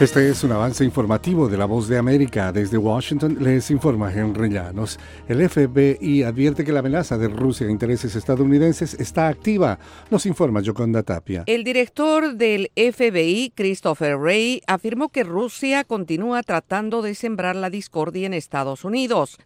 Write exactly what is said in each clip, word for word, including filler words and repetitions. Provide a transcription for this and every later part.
Este es un avance informativo de La Voz de América. Desde Washington les informa Henry Llanos. El F B I advierte que la amenaza de Rusia a intereses estadounidenses está activa. Nos informa Yoconda Tapia. El director del F B I, Christopher Wray, afirmó que Rusia continúa tratando de sembrar la discordia en Estados Unidos.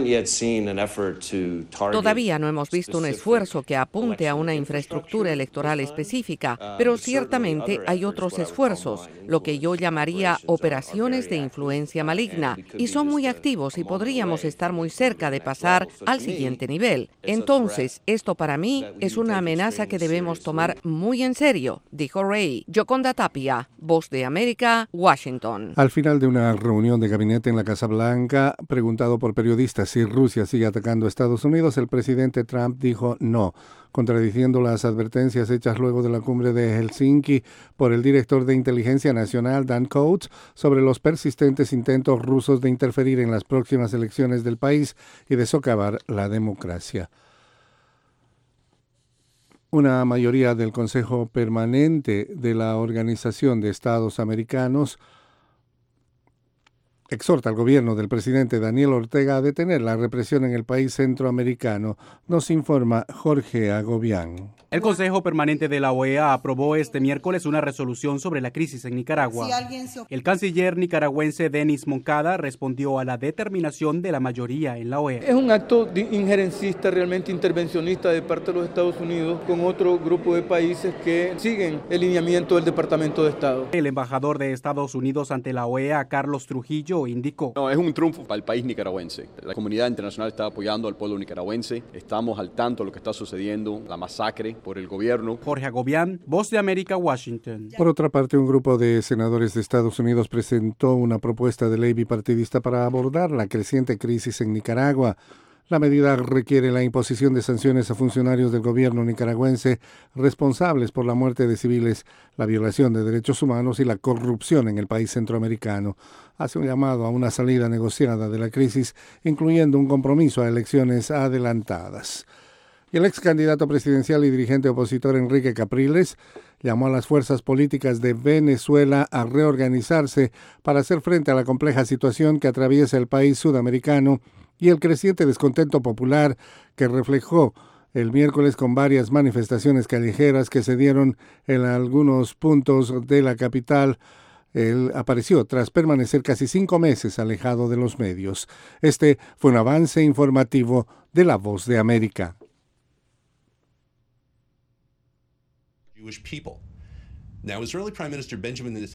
Todavía no hemos visto un esfuerzo que apunte a una infraestructura electoral específica, pero ciertamente hay otros esfuerzos, lo que yo llamaría operaciones de influencia maligna, y son muy activos y podríamos estar muy cerca de pasar al siguiente nivel. Entonces, esto para mí es una amenaza que debemos tomar muy en serio, dijo Wray. Yoconda Tapia, Voz de América, Washington. Al final de una reunión de gabinete en la Casa Blanca, preguntado por periodistas si Rusia sigue atacando a Estados Unidos, el presidente Trump dijo no, contradiciendo las advertencias hechas luego de la cumbre de Helsinki por el director de Inteligencia Nacional, Dan Coats, sobre los persistentes intentos rusos de interferir en las próximas elecciones del país y de socavar la democracia. Una mayoría del Consejo Permanente de la Organización de Estados Americanos exhorta al gobierno del presidente Daniel Ortega a detener la represión en el país centroamericano. Nos informa Jorge Agobián. El Consejo Permanente de la O E A aprobó este miércoles una resolución sobre la crisis en Nicaragua. El canciller nicaragüense Denis Moncada respondió a la determinación de la mayoría en la O E A. Es un acto injerencista, realmente intervencionista de parte de los Estados Unidos con otro grupo de países que siguen el lineamiento del Departamento de Estado. El embajador de Estados Unidos ante la O E A, Carlos Trujillo, indicó. No, es un triunfo para el país nicaragüense. La comunidad internacional está apoyando al pueblo nicaragüense. Estamos al tanto de lo que está sucediendo, la masacre por el gobierno. Jorge Agobián, Voz de América, Washington. Por otra parte, un grupo de senadores de Estados Unidos presentó una propuesta de ley bipartidista para abordar la creciente crisis en Nicaragua. La medida requiere la imposición de sanciones a funcionarios del gobierno nicaragüense responsables por la muerte de civiles, la violación de derechos humanos y la corrupción en el país centroamericano. Hace un llamado a una salida negociada de la crisis, incluyendo un compromiso a elecciones adelantadas. Y el ex candidato presidencial y dirigente opositor Enrique Capriles llamó a las fuerzas políticas de Venezuela a reorganizarse para hacer frente a la compleja situación que atraviesa el país sudamericano y el creciente descontento popular que reflejó el miércoles con varias manifestaciones callejeras que se dieron en algunos puntos de la capital. Él apareció tras permanecer casi cinco meses alejado de los medios. Este fue un avance informativo de La Voz de América. Jewish people. Now, Israeli Prime Minister Benjamin